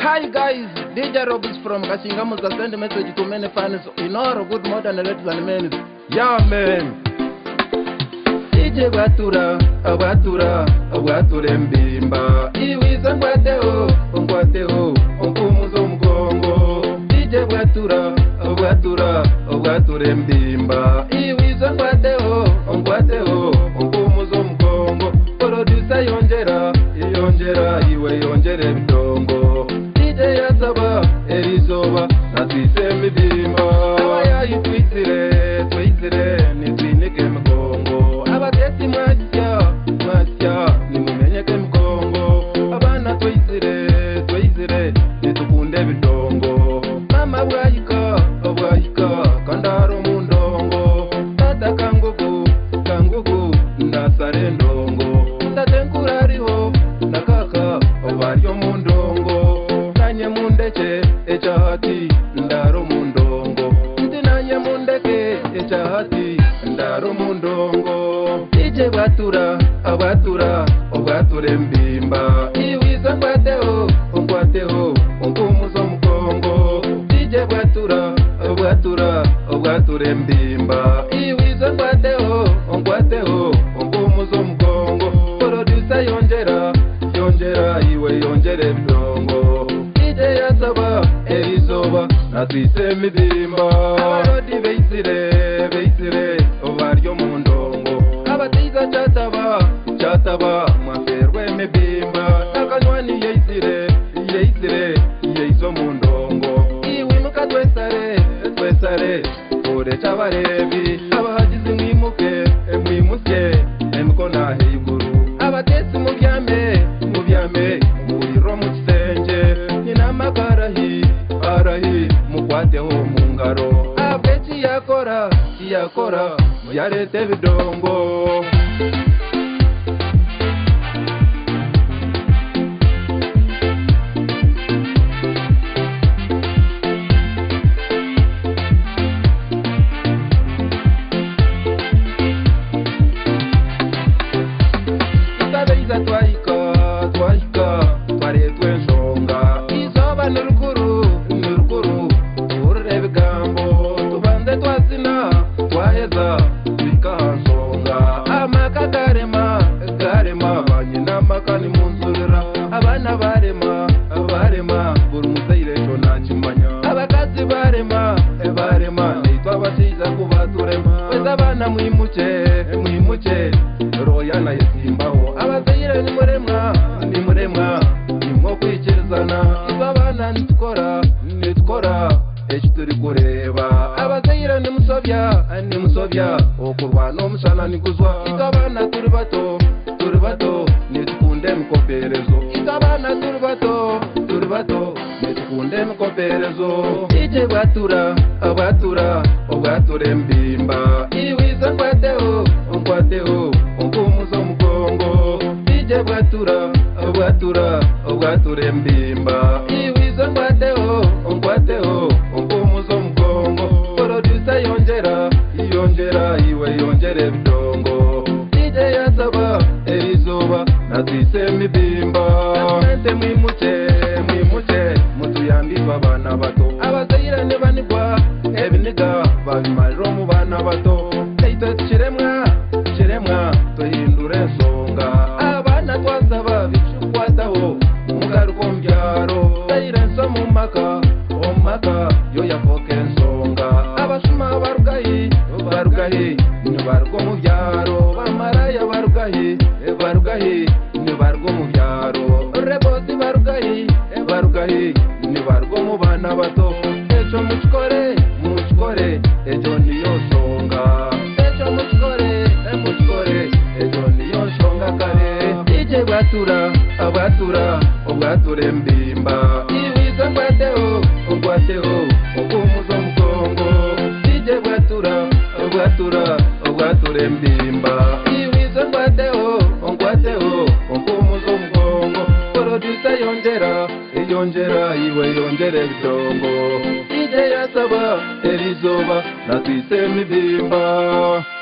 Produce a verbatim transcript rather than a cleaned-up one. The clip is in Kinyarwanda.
Hi guys, D J Robles from Kashinga Musa send a message to many fans in all good modern ladies and men. Yeah man. D J Batura, Abatura, Abature Mbimba. Iwiza ngwateo, ngwateo, nkumuzo mgongo. D J Batura, Abatura, Abature Mbimba. Iwiza ngwateo, ngwateo, nkumuzo mgongo. Producer yongera, yongera, iwe yongere bidongo. D J Yasaba, Elizoba, natwise midimba. Abaya yitwitire, twitire, nitwinike mgongo. Abatesi mwasya, mwasya, nimumenyeke mgongo. Abana twitire, twitire, nitukunde bidongo. Mama bwayika, bwayika, kandaro mundongo. Tata kangugu, kangugu, ndasare ndongo. Ndatenkurariho, nakaka, obaryo mundongo. Nanye mundeke, echahati, ndaro mundongo. Ndi nanye mundeke, echahati, ndaro mundongo. D J Batura, Abatura, Abature Mbimba. Iwiza ngwateo, ngwateo, nkumuzo mgongo. D J Batura, Abatura, Abature Mbimba. Iwiza ngwateo, ngwateo, nkumuzo mgongo. Producer yongera, yongera, iwe yongere bidongo. D J Yasaba, Elizoba, natwise midimba. Abarodi beisire, beisire, obaryo mundongo. Abatiza chataba, chataba, mwaferwe mibimba. Nakanywani yeisire, yeisire, yeizo mundongo. Iwi muka twesare, twesare, ore chabarebi. Abahagizi mwimuke, mwimuke, emukona heiguru. Abatesi mubyame, mubyame, muriro mukisenge. Ninamakarahi, arahi, mukwateho mungaro. Abeki yakora, yakora, muyarete bidongo. Isabeiza twahika, twahika, twaretwe nsonga. Izoba nurukuru, nurukuru, urure bigambo. Tubanze twazina, twaheza, twikahansonga. Amaka garema, garema, banyina amaka ni munzurira. Abana barema, barema, buri muzayiresho nakimanya. Abakazi barema, barema, nitwa abashiza kubaturema. Weza abana mwimuke, mwimuke, royana yesimbaho. Abazayire ni muremwa, ni muremwa, nimwo kwikirizana. Izo abana nitukora, nitukora, ejo turi kureba. Abazayire ni musobya, ni musobya, okurwana omusana niguzwa. Izo abana turi bato, turi bato, nitukunde mikoperezo. Izo abana turi bato, turi bato, nitukunde mikoperezo. D J Batura, Abatura, Abature Mbimba. Iwiza ngwateo, ngwateo, nkumuzo mgongo. D J Batura, Abatura, Abature Mbimba. Iwiza ngwateo, ngwateo, nkumuzo mgongo. Producer yongera, yongera, iwe yongere bidongo. D J Yasaba, Elizoba, natwise mibimba. Mente mwimuke, mwimuke, mutuyambirwa abana bato. Abazayire ne banigwa, ebiniga babimariro mu bana bato. Eito kiremwa, kiremwa, tuhindure nsonga. Abana twasaba bicukwataho, mugaruko mbyaro. Zayire nso mu maka, omaka, yo yafoke nsonga. Abashuma barugahi, barugahi, nibarwo mu byaro. Bamaraya barugahi, barugahi, nibarwo mu byaro. Reboti barugahi, barugahi, nibarwo mu bana bato. Ejo muchikore, muchikore, ejo niyo songa. Ejo muchikore, muchikore, ejo niyo songa kare. D J Batura, Abatura, Abature Mbimba. Iwiza ngwateo, ngwateo, nkumuzo mgongo. D J Batura, Abatura, Abature Mbimba. Iwiza ngwateo, ngwateo, nkumuzo mgongo. Producer yongera, yongera, iwe yongere bidongo. D J Yasaba, Elizoba, natwise midimba.